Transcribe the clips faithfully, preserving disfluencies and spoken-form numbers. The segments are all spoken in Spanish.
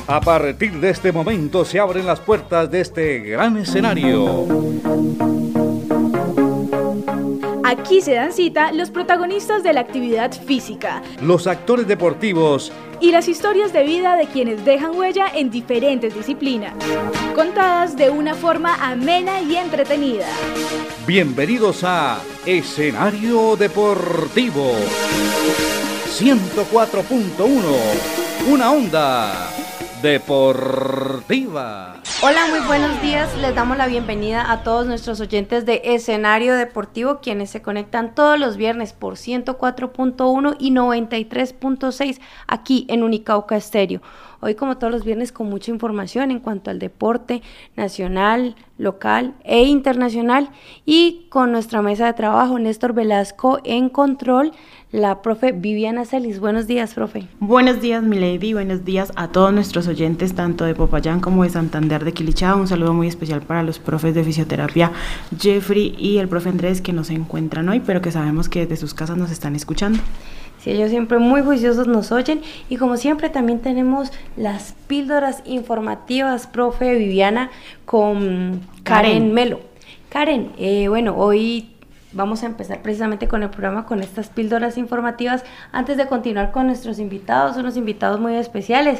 A partir de este momento se abren las puertas de este gran escenario. Aquí se dan cita los protagonistas de la actividad física, los actores deportivos y las historias de vida de quienes dejan huella en diferentes disciplinas, contadas de una forma amena y entretenida. Bienvenidos a Escenario Deportivo ciento cuatro punto uno, una onda deportiva. Hola, muy buenos días. Les damos la bienvenida a todos nuestros oyentes de Escenario Deportivo, quienes se conectan todos los viernes por ciento cuatro punto uno y noventa y tres punto seis aquí en Unicauca Estéreo. Hoy, como todos los viernes, con mucha información en cuanto al deporte nacional, local e internacional, y con nuestra mesa de trabajo, Néstor Velasco en control, la profe Viviana Celis. Buenos días, profe. Buenos días, mi lady. Buenos días a todos nuestros oyentes, tanto de Popayán como de Santander de Quilichá. Un saludo muy especial para los profes de fisioterapia Jeffrey y el profe Andrés, que nos encuentran hoy, pero que sabemos que desde sus casas nos están escuchando. Sí, ellos siempre muy juiciosos nos oyen, y como siempre también tenemos las píldoras informativas, profe Viviana, con Karen, Karen Melo. Karen, eh, bueno, hoy vamos a empezar precisamente con el programa, con estas píldoras informativas. Antes de continuar con nuestros invitados, unos invitados muy especiales,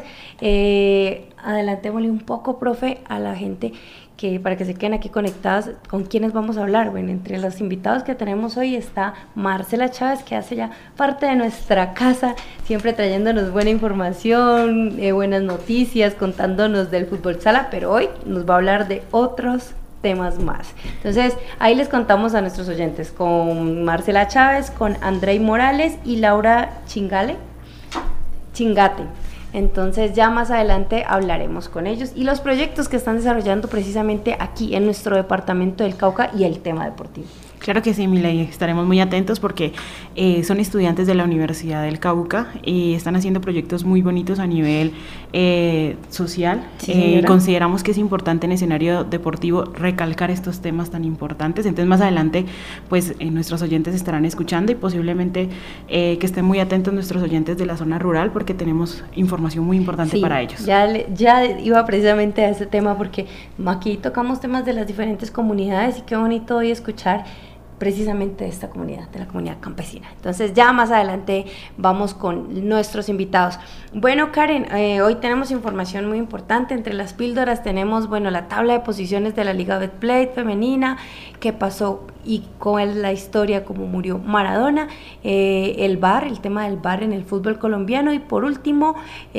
eh, adelantémosle un poco, profe, a la gente que para que se queden aquí conectadas, con quienes vamos a hablar. Bueno, entre los invitados que tenemos hoy está Marcela Chávez, que hace ya parte de nuestra casa, siempre trayéndonos buena información, eh, buenas noticias, contándonos del fútbol sala, pero hoy nos va a hablar de otros temas más. Entonces, ahí les contamos a nuestros oyentes, con Marcela Chávez, con Andrei Morales y Laura Chingale, Chingate. Entonces ya más adelante hablaremos con ellos y los proyectos que están desarrollando precisamente aquí en nuestro departamento del Cauca y el tema deportivo. Claro que sí, Miley, estaremos muy atentos porque eh, son estudiantes de la Universidad del Cauca y están haciendo proyectos muy bonitos a nivel eh, social. Sí, eh, consideramos que es importante en escenario deportivo recalcar estos temas tan importantes. Entonces más adelante pues eh, nuestros oyentes estarán escuchando, y posiblemente eh, que estén muy atentos nuestros oyentes de la zona rural, porque tenemos información muy importante, sí, para ellos. Ya, ya iba precisamente a ese tema, porque aquí tocamos temas de las diferentes comunidades, y qué bonito hoy escuchar precisamente de esta comunidad, de la comunidad campesina. Entonces ya más adelante vamos con nuestros invitados. Bueno, Karen, eh, hoy tenemos información muy importante. Entre las píldoras tenemos, bueno, la tabla de posiciones de la Liga Betplay femenina, qué pasó y cuál es la historia, cómo murió Maradona, eh, el V A R, el tema del V A R en el fútbol colombiano, y por último,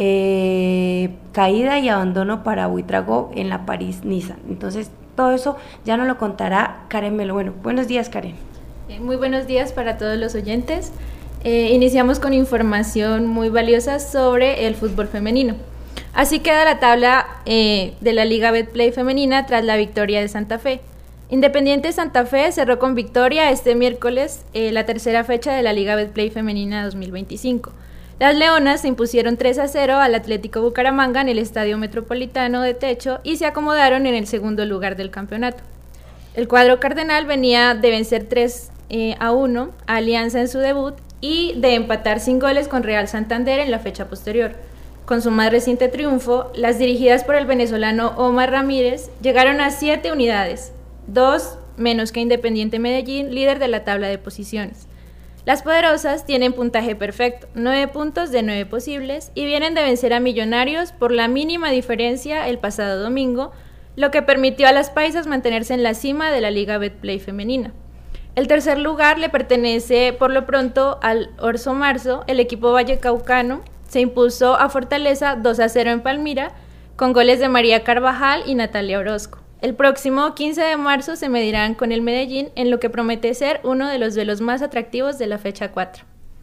eh, caída y abandono para Buitrago en la París-Niza. Entonces, todo eso ya nos lo contará Karen Melo. Bueno, buenos días, Karen. Muy buenos días para todos los oyentes. Eh, iniciamos con información muy valiosa sobre el fútbol femenino. Así queda la tabla eh, de la Liga Betplay femenina tras la victoria de Santa Fe. Independiente Santa Fe cerró con victoria este miércoles eh, la tercera fecha de la Liga Betplay femenina dos mil veinticinco. Las Leonas se impusieron tres a cero al Atlético Bucaramanga en el Estadio Metropolitano de Techo y se acomodaron en el segundo lugar del campeonato. El cuadro cardenal venía de vencer tres a uno a Alianza en su debut y de empatar sin goles con Real Santander en la fecha posterior. Con su más reciente triunfo, las dirigidas por el venezolano Omar Ramírez llegaron a siete unidades, dos menos que Independiente Medellín, líder de la tabla de posiciones. Las poderosas tienen puntaje perfecto, nueve puntos de nueve posibles, y vienen de vencer a Millonarios por la mínima diferencia el pasado domingo, lo que permitió a las paisas mantenerse en la cima de la Liga Betplay femenina. El tercer lugar le pertenece por lo pronto al Orso Marzo. El equipo vallecaucano se impuso a Fortaleza dos a cero en Palmira, con goles de María Carvajal y Natalia Orozco. El próximo quince de marzo se medirán con el Medellín en lo que promete ser uno de los duelos más atractivos de la fecha cuatro.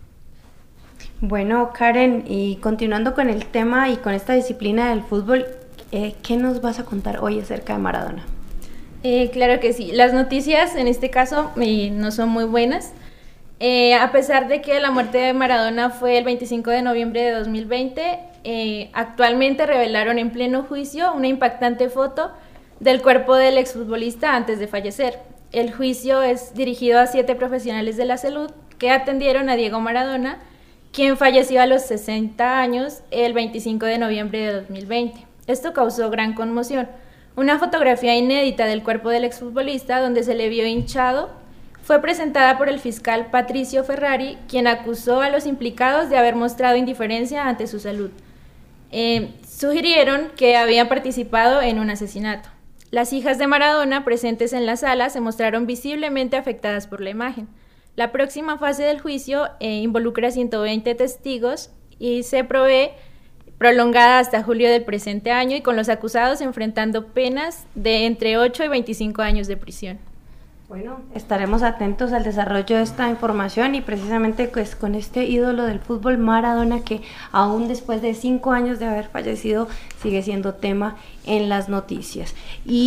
Bueno, Karen, y continuando con el tema y con esta disciplina del fútbol, eh, ¿qué nos vas a contar hoy acerca de Maradona? Eh, claro que sí. Las noticias en este caso eh, no son muy buenas. Eh, a pesar de que la muerte de Maradona fue el veinticinco de noviembre de dos mil veinte, eh, actualmente revelaron en pleno juicio una impactante foto del cuerpo del exfutbolista antes de fallecer. El juicio es dirigido a siete profesionales de la salud que atendieron a Diego Maradona quien falleció a los sesenta años el veinticinco de noviembre de dos mil veinte. Esto causó gran conmoción. Una fotografía inédita del cuerpo del exfutbolista, donde se le vio hinchado, fue presentada por el fiscal Patricio Ferrari, quien acusó a los implicados de haber mostrado indiferencia ante su salud. Eh, sugirieron que habían participado en un asesinato. Las hijas de Maradona, presentes en la sala, se mostraron visiblemente afectadas por la imagen. La próxima fase del juicio eh, involucra a ciento veinte testigos y se prevé prolongada hasta julio del presente año, y con los acusados enfrentando penas de entre ocho y veinticinco años de prisión. Bueno, estaremos atentos al desarrollo de esta información y precisamente pues con este ídolo del fútbol, Maradona, que aún después de cinco años de haber fallecido sigue siendo tema en las noticias.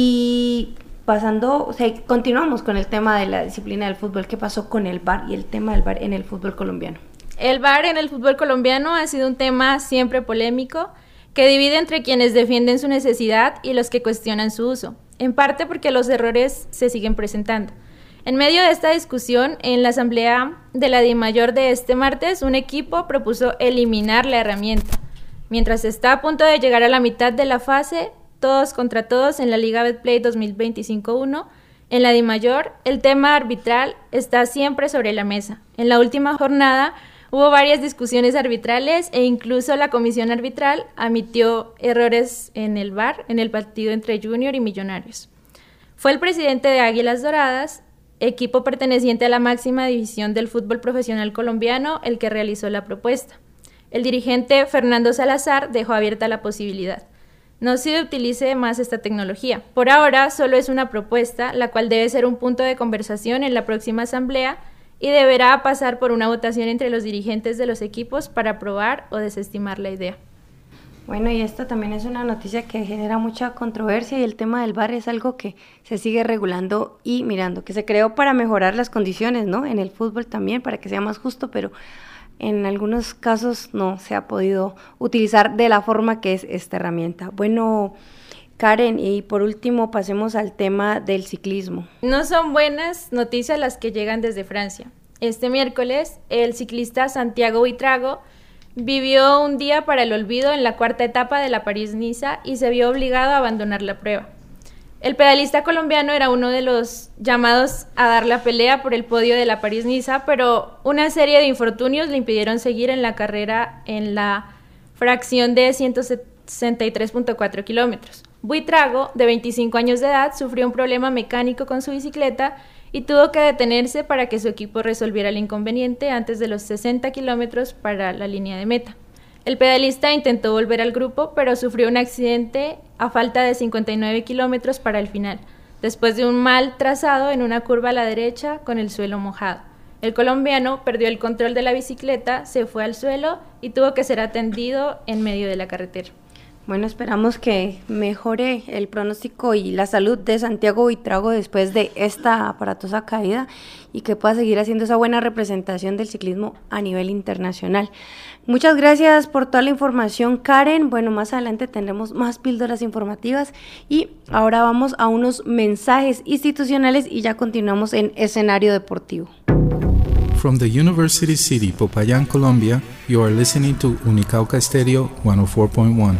Y pasando, o sea, continuamos con el tema de la disciplina del fútbol. ¿Qué pasó con el V A R y el tema del V A R en el fútbol colombiano? El V A R en el fútbol colombiano ha sido un tema siempre polémico, que divide entre quienes defienden su necesidad y los que cuestionan su uso, en parte porque los errores se siguen presentando. En medio de esta discusión, en la asamblea de la DIMAYOR de este martes, un equipo propuso eliminar la herramienta. Mientras está a punto de llegar a la mitad de la fase, todos contra todos en la Liga Betplay dos mil veinticinco uno, en la DIMAYOR, el tema arbitral está siempre sobre la mesa. En la última jornada hubo varias discusiones arbitrales e incluso la comisión arbitral admitió errores en el V A R en el partido entre Junior y Millonarios. Fue el presidente de Águilas Doradas, equipo perteneciente a la máxima división del fútbol profesional colombiano, el que realizó la propuesta. El dirigente Fernando Salazar dejó abierta la posibilidad. No se utilice más esta tecnología. Por ahora solo es una propuesta, la cual debe ser un punto de conversación en la próxima asamblea y deberá pasar por una votación entre los dirigentes de los equipos para aprobar o desestimar la idea. Bueno, y esto también es una noticia que genera mucha controversia, y el tema del V A R es algo que se sigue regulando y mirando, que se creó para mejorar las condiciones, ¿no? En el fútbol también, para que sea más justo, pero en algunos casos no se ha podido utilizar de la forma que es esta herramienta. Bueno, Karen, y por último pasemos al tema del ciclismo. No son buenas noticias las que llegan desde Francia. Este miércoles, el ciclista Santiago Buitrago vivió un día para el olvido en la cuarta etapa de la París-Niza y se vio obligado a abandonar la prueba. El pedalista colombiano era uno de los llamados a dar la pelea por el podio de la París-Niza, pero una serie de infortunios le impidieron seguir en la carrera en la fracción de ciento sesenta y tres punto cuatro kilómetros. Buitrago, de veinticinco años de edad, sufrió un problema mecánico con su bicicleta y tuvo que detenerse para que su equipo resolviera el inconveniente antes de los sesenta kilómetros para la línea de meta. El pedalista intentó volver al grupo, pero sufrió un accidente a falta de cincuenta y nueve kilómetros para el final, después de un mal trazado en una curva a la derecha con el suelo mojado. El colombiano perdió el control de la bicicleta, se fue al suelo y tuvo que ser atendido en medio de la carretera. Bueno, esperamos que mejore el pronóstico y la salud de Santiago Buitrago después de esta aparatosa caída y que pueda seguir haciendo esa buena representación del ciclismo a nivel internacional. Muchas gracias por toda la información, Karen. Bueno, más adelante tendremos más píldoras informativas y ahora vamos a unos mensajes institucionales y ya continuamos en Escenario Deportivo. From the University City, Popayán, Colombia, you are listening to Unicauca Stereo ciento cuatro punto uno.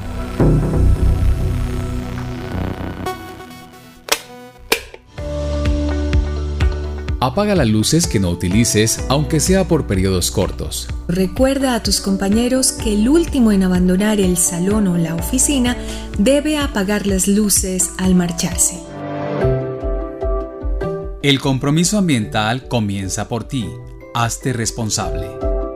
Apaga las luces que no utilices, aunque sea por periodos cortos. Recuerda a tus compañeros que el último en abandonar el salón o la oficina debe apagar las luces al marcharse. El compromiso ambiental comienza por ti. Hazte responsable.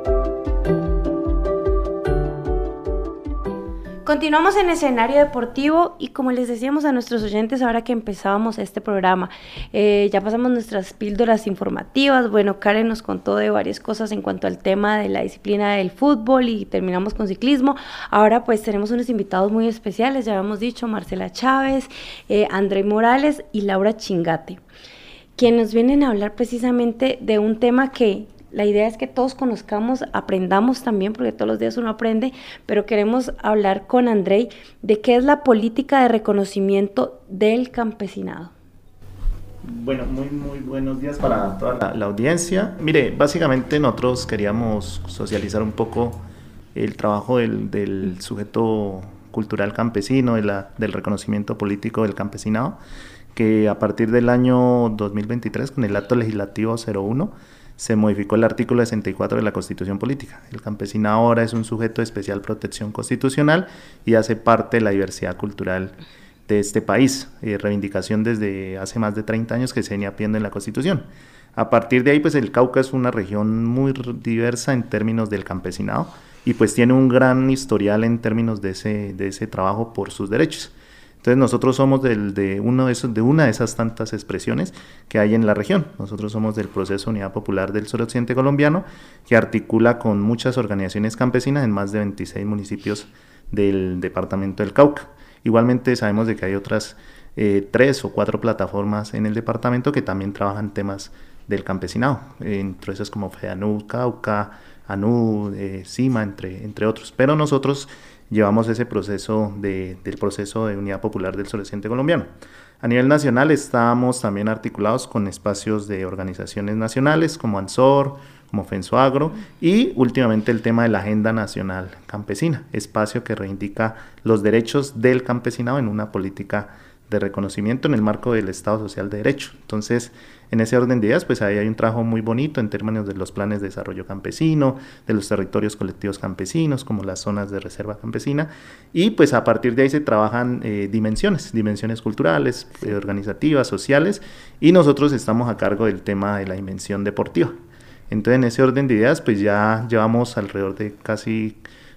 Continuamos en Escenario Deportivo y como les decíamos a nuestros oyentes ahora que empezábamos este programa, eh, ya pasamos nuestras píldoras informativas. Bueno, Karen nos contó de varias cosas en cuanto al tema de la disciplina del fútbol y terminamos con ciclismo. Ahora pues tenemos unos invitados muy especiales, ya habíamos dicho, Marcela Chávez, eh, André Morales y Laura Chingate, quienes nos vienen a hablar precisamente de un tema que la idea es que todos conozcamos, aprendamos también, porque todos los días uno aprende, pero queremos hablar con Andrei de qué es la política de reconocimiento del campesinado. Bueno, muy muy buenos días para toda la, la audiencia. Mire, básicamente nosotros queríamos socializar un poco el trabajo del, del sujeto cultural campesino, de la, del reconocimiento político del campesinado, que a partir del año dos mil veintitrés, con el acto legislativo cero uno, se modificó el artículo sesenta y cuatro de la Constitución Política. El campesinado ahora es un sujeto de especial protección constitucional y hace parte de la diversidad cultural de este país, eh, reivindicación desde hace más de treinta años que se venía pidiendo en la Constitución. A partir de ahí, pues el Cauca es una región muy diversa en términos del campesinado y pues tiene un gran historial en términos de ese, de ese trabajo por sus derechos. Entonces nosotros somos del, de, uno de, esos, de una de esas tantas expresiones que hay en la región. Nosotros somos del Proceso Unidad Popular del Suroccidente Colombiano, que articula con muchas organizaciones campesinas en más de veintiséis municipios del departamento del Cauca. Igualmente sabemos de que hay otras eh, tres o cuatro plataformas en el departamento que también trabajan temas del campesinado, eh, entre esas como FEANUD, Cauca, ANUD, eh, CIMA, entre, entre otros. Pero nosotros llevamos ese proceso de, del proceso de Unidad Popular del Suroccidente Colombiano. A nivel nacional estamos también articulados con espacios de organizaciones nacionales como ANSOR, como FENSOAGRO y últimamente el tema de la Agenda Nacional Campesina, espacio que reivindica los derechos del campesinado en una política de reconocimiento en el marco del Estado Social de Derecho. Entonces, en ese orden de ideas, pues ahí hay un trabajo muy bonito en términos de los planes de desarrollo campesino, de los territorios colectivos campesinos, como las zonas de reserva campesina, y pues a partir de ahí se trabajan eh, dimensiones, dimensiones culturales, eh, organizativas, sociales, y nosotros estamos a cargo del tema de la dimensión deportiva. Entonces, en ese orden de ideas, pues ya llevamos alrededor de casi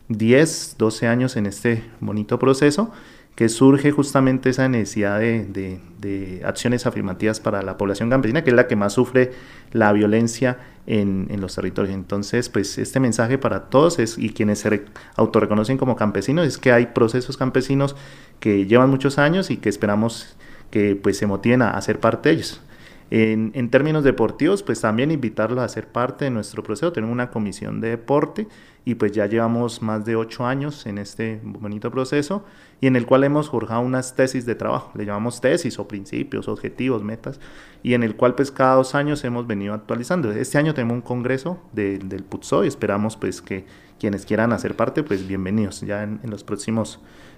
diez, doce años en este bonito proceso, que surge justamente esa necesidad de, de, de acciones afirmativas para la población campesina, que es la que más sufre la violencia en, en los territorios. Entonces, pues este mensaje para todos es, y quienes se autorreconocen como campesinos, es que hay procesos campesinos que llevan muchos años y que esperamos que pues se motiven a, a ser parte de ellos. En, en términos deportivos, pues también invitarlos a ser parte de nuestro proceso. Tenemos una comisión de deporte y pues ya llevamos más de ocho años en este bonito proceso y en el cual hemos forjado unas tesis de trabajo, le llamamos tesis o principios, objetivos, metas, y en el cual pues cada dos años hemos venido actualizando. Este año tenemos un congreso de, del PUTSO y esperamos pues que quienes quieran hacer parte, pues bienvenidos. Ya en, en los próximos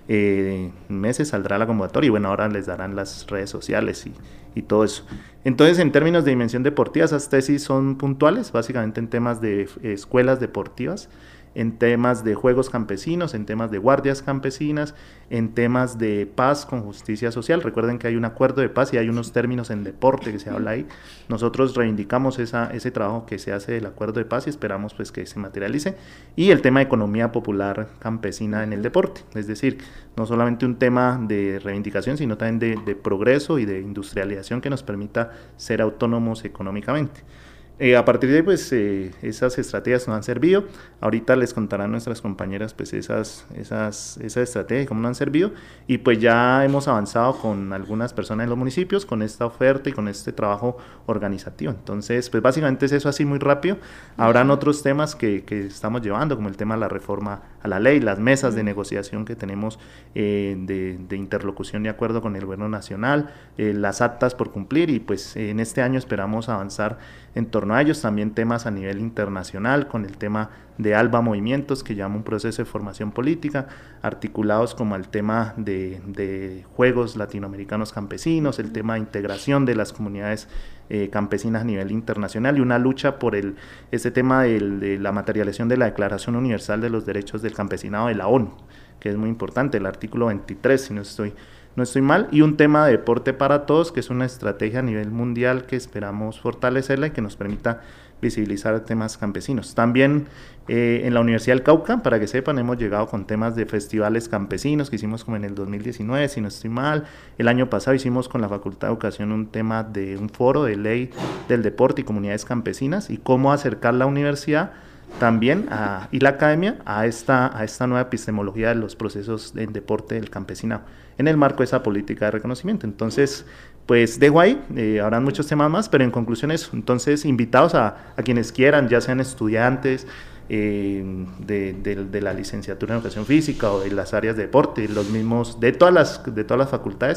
eh, meses saldrá la convocatoria y bueno, ahora les darán las redes sociales y, y todo eso. Entonces, en términos de dimensión deportiva, esas tesis son puntuales, básicamente en temas de eh, escuelas deportivas, en temas de juegos campesinos, en temas de guardias campesinas, en temas de paz con justicia social. Recuerden que hay un acuerdo de paz y hay unos términos en deporte que se habla ahí. Nosotros reivindicamos esa, ese trabajo que se hace del acuerdo de paz y esperamos pues que se materialice. Y el tema de economía popular campesina en el deporte, es decir, no solamente un tema de reivindicación, sino también de, de progreso y de industrialización que nos permita ser autónomos económicamente. Eh, a partir de ahí, pues, eh, esas estrategias nos han servido. Ahorita les contarán nuestras compañeras, pues, esas, esas, esas estrategias y cómo nos han servido. Y, pues, ya hemos avanzado con algunas personas en los municipios, con esta oferta y con este trabajo organizativo. Entonces, pues, básicamente es eso así muy rápido. Habrán otros temas que, que estamos llevando, como el tema de la reforma a la ley, las mesas de negociación que tenemos eh, de, de interlocución y acuerdo con el gobierno nacional, eh, las actas por cumplir y, pues, en este año esperamos avanzar en torno a ellos, también temas a nivel internacional con el tema de ALBA Movimientos, que llama un proceso de formación política, articulados como el tema de, de juegos latinoamericanos campesinos, el tema de integración de las comunidades eh, campesinas a nivel internacional y una lucha por el ese tema del, de la materialización de la Declaración Universal de los Derechos del Campesinado de la ONU, que es muy importante, el artículo veintitrés, si no estoy No estoy mal, y un tema de deporte para todos, que es una estrategia a nivel mundial que esperamos fortalecerla y que nos permita visibilizar temas campesinos. También eh, en la Universidad del Cauca, para que sepan, hemos llegado con temas de festivales campesinos que hicimos como en el dos mil diecinueve, si no estoy mal. El año pasado hicimos con la Facultad de Educación un tema de un foro de ley del deporte y comunidades campesinas y cómo acercar la universidad también a, y la academia a esta, a esta nueva epistemología de los procesos del deporte del campesinado en el marco de esa política de reconocimiento. Entonces, pues dejo ahí, eh, habrán muchos temas más, pero en conclusión eso. Entonces, invitados a, a quienes quieran, ya sean estudiantes eh, de, de, de la licenciatura en educación física o de las áreas de deporte, los mismos, de todas las, de todas las facultades,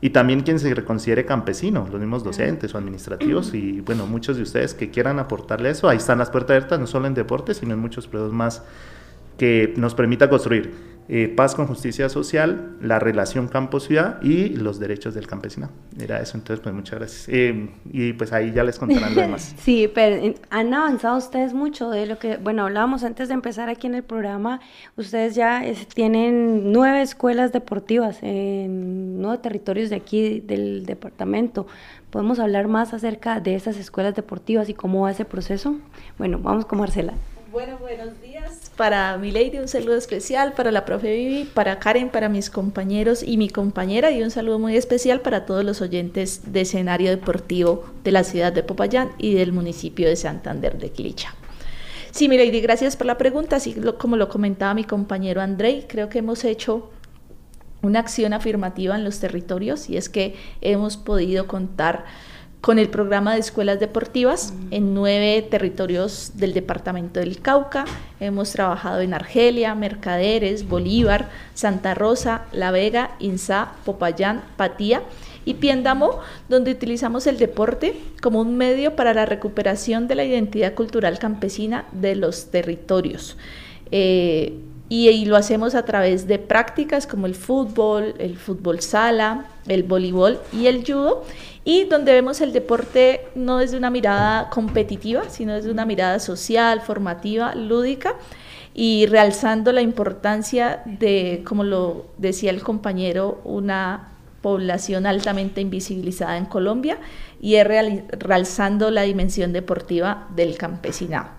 y también quien se considere campesino, los mismos docentes o administrativos, y bueno, muchos de ustedes que quieran aportarle eso, ahí están las puertas abiertas, no solo en deporte, sino en muchos proyectos más que nos permita construir eh, paz con justicia social, la relación campo-ciudad y los derechos del campesinado. Era eso, entonces pues muchas gracias. Eh, y pues ahí ya les contarán lo demás. Sí, pero han avanzado ustedes mucho de lo que, bueno, hablábamos antes de empezar aquí en el programa, ustedes ya es, tienen nueve escuelas deportivas en nueve territorios de aquí del departamento. ¿Podemos hablar más acerca de esas escuelas deportivas y cómo va ese proceso? Bueno, vamos con Marcela. Bueno, buenos días para Milady, un saludo especial para la profe Vivi, para Karen, para mis compañeros y mi compañera, y un saludo muy especial para todos los oyentes de Escenario Deportivo de la ciudad de Popayán y del municipio de Santander de Quilicha. Sí, Milady, gracias por la pregunta. Así lo, como lo comentaba mi compañero Andrei, creo que hemos hecho una acción afirmativa en los territorios, y es que hemos podido contar con el programa de escuelas deportivas mm. en nueve territorios del departamento del Cauca. Hemos trabajado en Argelia, Mercaderes, Bolívar, Santa Rosa, La Vega, Insá, Popayán, Patía y Piendamó, donde utilizamos el deporte como un medio para la recuperación de la identidad cultural campesina de los territorios. Eh, y, y lo hacemos a través de prácticas como el fútbol, el fútbol sala, el voleibol y el judo, y donde vemos el deporte no desde una mirada competitiva, sino desde una mirada social, formativa, lúdica, y realzando la importancia de, como lo decía el compañero, una población altamente invisibilizada en Colombia, y es real, realzando la dimensión deportiva del campesinado.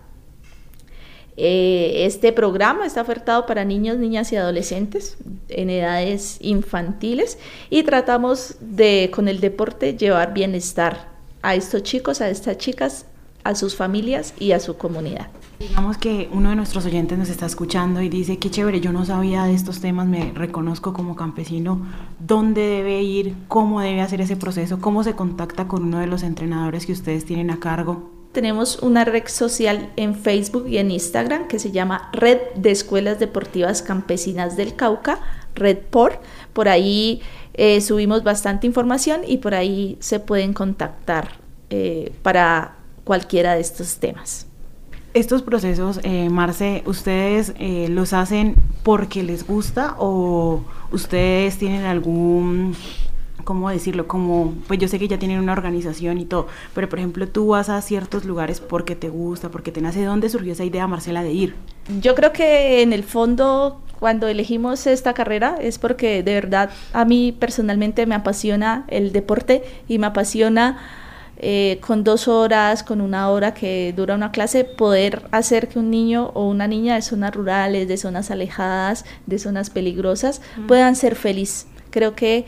Eh, este programa está ofertado para niños, niñas y adolescentes en edades infantiles, y tratamos de, con el deporte, llevar bienestar a estos chicos, a estas chicas, a sus familias y a su comunidad. Digamos que uno de nuestros oyentes nos está escuchando y dice: qué chévere, yo no sabía de estos temas, me reconozco como campesino. ¿Dónde debe ir? ¿Cómo debe hacer ese proceso? ¿Cómo se contacta con uno de los entrenadores que ustedes tienen a cargo? Tenemos una red social en Facebook y en Instagram que se llama Red de Escuelas Deportivas Campesinas del Cauca, Red P O R. Por ahí eh, subimos bastante información y por ahí se pueden contactar eh, para cualquiera de estos temas. Estos procesos, eh, Marce, ¿ustedes eh, los hacen porque les gusta o ustedes tienen algún... ¿cómo decirlo? Como, pues yo sé que ya tienen una organización y todo, pero por ejemplo tú vas a ciertos lugares porque te gusta, porque te nace? ¿De dónde surgió esa idea, Marcela, de ir? Yo creo que en el fondo, cuando elegimos esta carrera, es porque de verdad a mí personalmente me apasiona el deporte, y me apasiona eh, con dos horas, con una hora que dura una clase, poder hacer que un niño o una niña de zonas rurales, de zonas alejadas, de zonas peligrosas, mm. puedan ser felices. Creo que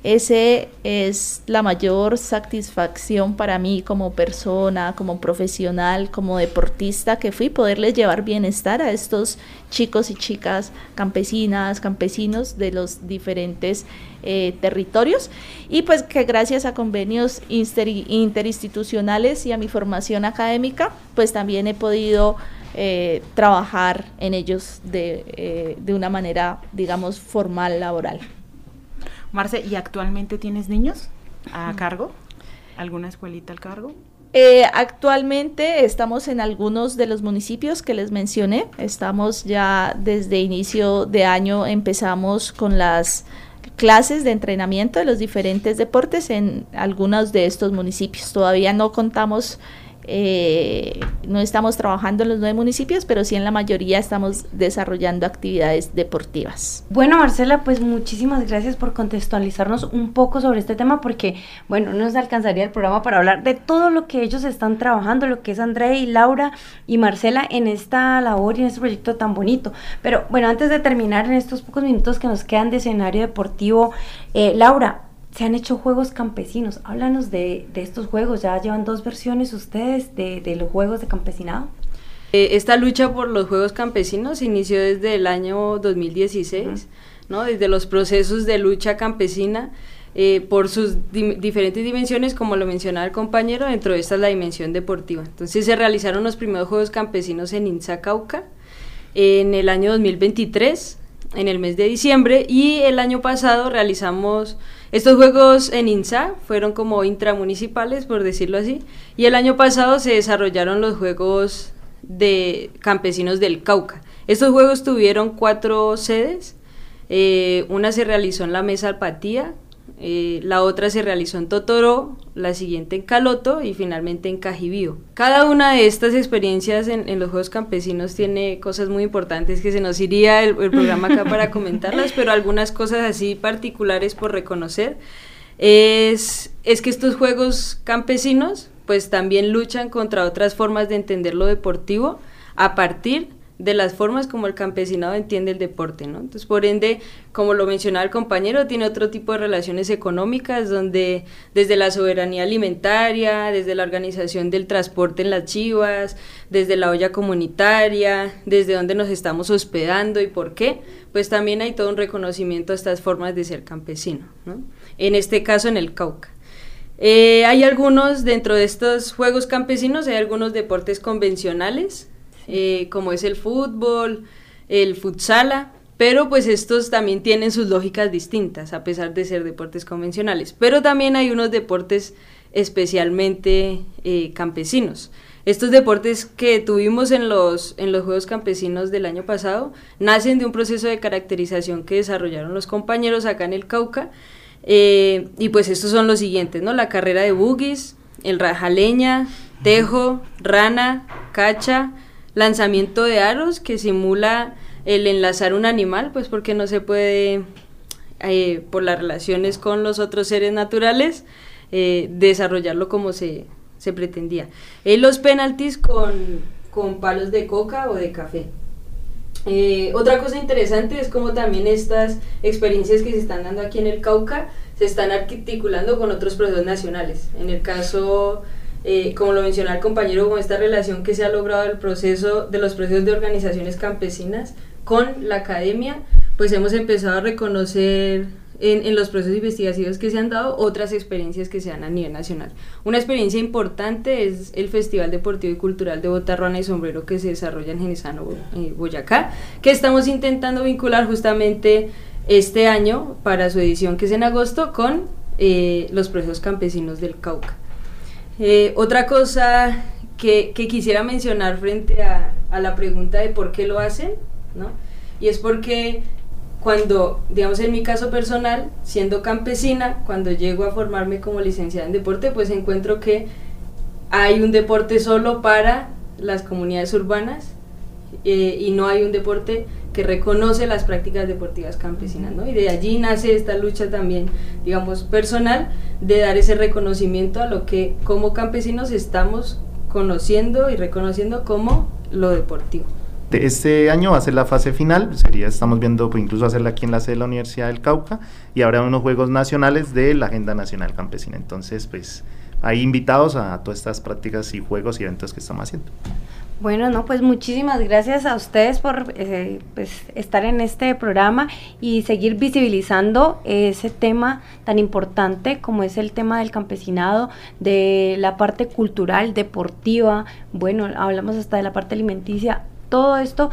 ese es la mayor satisfacción para mí como persona, como profesional, como deportista que fui, poderles llevar bienestar a estos chicos y chicas campesinas, campesinos de los diferentes eh, territorios, y pues que gracias a convenios inter, interinstitucionales y a mi formación académica, pues también he podido eh, trabajar en ellos de, eh, de una manera, digamos, formal, laboral. Marce, ¿y actualmente tienes niños a cargo? ¿Alguna escuelita al cargo? Eh, actualmente estamos en algunos de los municipios que les mencioné. Estamos ya desde inicio de año, empezamos con las clases de entrenamiento de los diferentes deportes en algunos de estos municipios. Todavía no contamos... Eh, no estamos trabajando en los nueve municipios, pero sí en la mayoría estamos desarrollando actividades deportivas. Bueno, Marcela, pues muchísimas gracias por contextualizarnos un poco sobre este tema, porque, bueno, no nos alcanzaría el programa para hablar de todo lo que ellos están trabajando, lo que es Andrea y Laura y Marcela en esta labor y en este proyecto tan bonito. Pero, bueno, antes de terminar en estos pocos minutos que nos quedan de escenario deportivo, eh, Laura, se han hecho juegos campesinos, háblanos de, de estos juegos. Ya llevan dos versiones ustedes de, de los juegos de campesinado. Eh, esta lucha por los juegos campesinos inició desde el año dos mil dieciséis, uh-huh. ¿no? Desde los procesos de lucha campesina eh, por sus di- diferentes dimensiones, como lo mencionaba el compañero, dentro de esta es la dimensión deportiva. Entonces se realizaron los primeros juegos campesinos en Insá, Cauca, en el año dos mil veintitrés. en el mes de diciembre, y el año pasado realizamos estos juegos en INSA, fueron como intramunicipales, por decirlo así, y el año pasado se desarrollaron los Juegos de Campesinos del Cauca. Estos juegos tuvieron cuatro sedes, eh, una se realizó en la Mesa Alpatía, eh, la otra se realizó en Totoró, la siguiente en Caloto y finalmente en Cajibío. Cada una de estas experiencias en, en los Juegos Campesinos tiene cosas muy importantes que se nos iría el, el programa acá para comentarlas, pero algunas cosas así particulares por reconocer es, es que estos Juegos Campesinos pues también luchan contra otras formas de entender lo deportivo a partir de las formas como el campesinado entiende el deporte, ¿no? Entonces, por ende, como lo mencionaba el compañero, tiene otro tipo de relaciones económicas donde desde la soberanía alimentaria, desde la organización del transporte en las chivas, desde la olla comunitaria, desde dónde nos estamos hospedando y por qué, pues también hay todo un reconocimiento a estas formas de ser campesino, ¿no? En este caso en el Cauca. Eh, hay algunos, dentro de estos juegos campesinos, hay algunos deportes convencionales, Eh, como es el fútbol, el futsala, pero pues estos también tienen sus lógicas distintas a pesar de ser deportes convencionales, pero también hay unos deportes especialmente eh, campesinos. Estos deportes que tuvimos en los, en los Juegos Campesinos del año pasado nacen de un proceso de caracterización que desarrollaron los compañeros acá en el Cauca, eh, y pues estos son los siguientes, ¿no? La carrera de buggies, el rajaleña, tejo, rana, cacha, lanzamiento de aros que simula el enlazar un animal, pues porque no se puede, eh, por las relaciones con los otros seres naturales, eh, desarrollarlo como se, se pretendía. Eh, los penaltis con, con palos de coca o de café. Eh, otra cosa interesante es como también estas experiencias que se están dando aquí en el Cauca se están articulando con otros procesos nacionales. En el caso... Eh, como lo mencionó el compañero, con esta relación que se ha logrado del proceso, de los procesos de organizaciones campesinas con la academia, pues hemos empezado a reconocer en, en los procesos investigativos que se han dado otras experiencias que se dan a nivel nacional. Una experiencia importante es el Festival Deportivo y Cultural de Bota, Ruana y Sombrero que se desarrolla en Genesano, eh, Boyacá, que estamos intentando vincular justamente este año para su edición, que es en agosto, con eh, los procesos campesinos del Cauca. Eh, otra cosa que, que quisiera mencionar frente a, a la pregunta de por qué lo hacen, ¿no? Y es porque cuando, digamos en mi caso personal, siendo campesina, cuando llego a formarme como licenciada en deporte, pues encuentro que hay un deporte solo para las comunidades urbanas eh, y no hay un deporte que reconoce las prácticas deportivas campesinas, ¿no? Y de allí nace esta lucha también, digamos, personal, de dar ese reconocimiento a lo que como campesinos estamos conociendo y reconociendo como lo deportivo. Este año va a ser la fase final, sería, estamos viendo pues, incluso hacerla aquí en la sede de la Universidad del Cauca, y habrá unos Juegos Nacionales de la Agenda Nacional Campesina. Entonces, pues, hay invitados a todas estas prácticas y juegos y eventos que estamos haciendo. Bueno, no, pues muchísimas gracias a ustedes por eh, pues, estar en este programa y seguir visibilizando ese tema tan importante como es el tema del campesinado, de la parte cultural, deportiva, bueno, hablamos hasta de la parte alimenticia, todo esto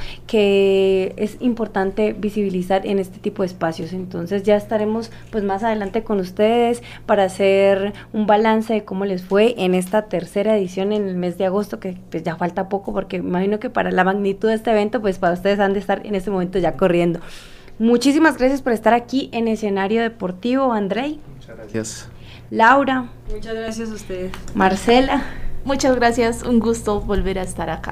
que es importante visibilizar en este tipo de espacios. Entonces ya estaremos pues más adelante con ustedes para hacer un balance de cómo les fue en esta tercera edición en el mes de agosto, que pues ya falta poco porque imagino que para la magnitud de este evento pues para ustedes han de estar en este momento ya corriendo. Muchísimas gracias por estar aquí en Escenario Deportivo, Andrei. Muchas gracias. Laura. Muchas gracias a ustedes. Marcela. Muchas gracias, un gusto volver a estar acá.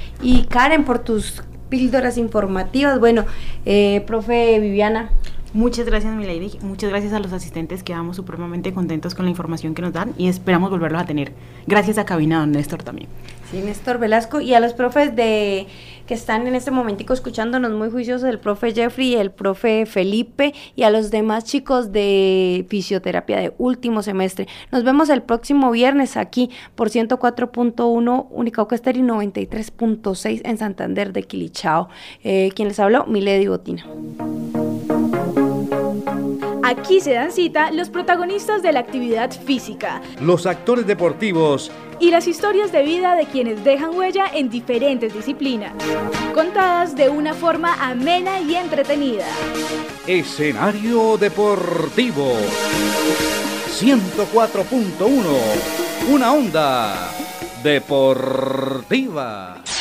Y Karen, por tus píldoras informativas. Bueno, eh, profe Viviana. Muchas gracias, mi lady. Muchas gracias a los asistentes, quedamos supremamente contentos con la información que nos dan y esperamos volverlos a tener. Gracias a cabina, don Néstor también. Sí, Néstor Velasco, y a los profes de que están en este momentico escuchándonos muy juiciosos, el profe Jeffrey y el profe Felipe, y a los demás chicos de fisioterapia de último semestre. Nos vemos el próximo viernes aquí por ciento cuatro punto uno Unicauca Estéreo y noventa y tres punto seis en Santander de Quilichao. Eh, quien les habló, Milady Botina. Aquí se dan cita los protagonistas de la actividad física, los actores deportivos y las historias de vida de quienes dejan huella en diferentes disciplinas, contadas de una forma amena y entretenida. Escenario Deportivo ciento cuatro punto uno, una onda deportiva.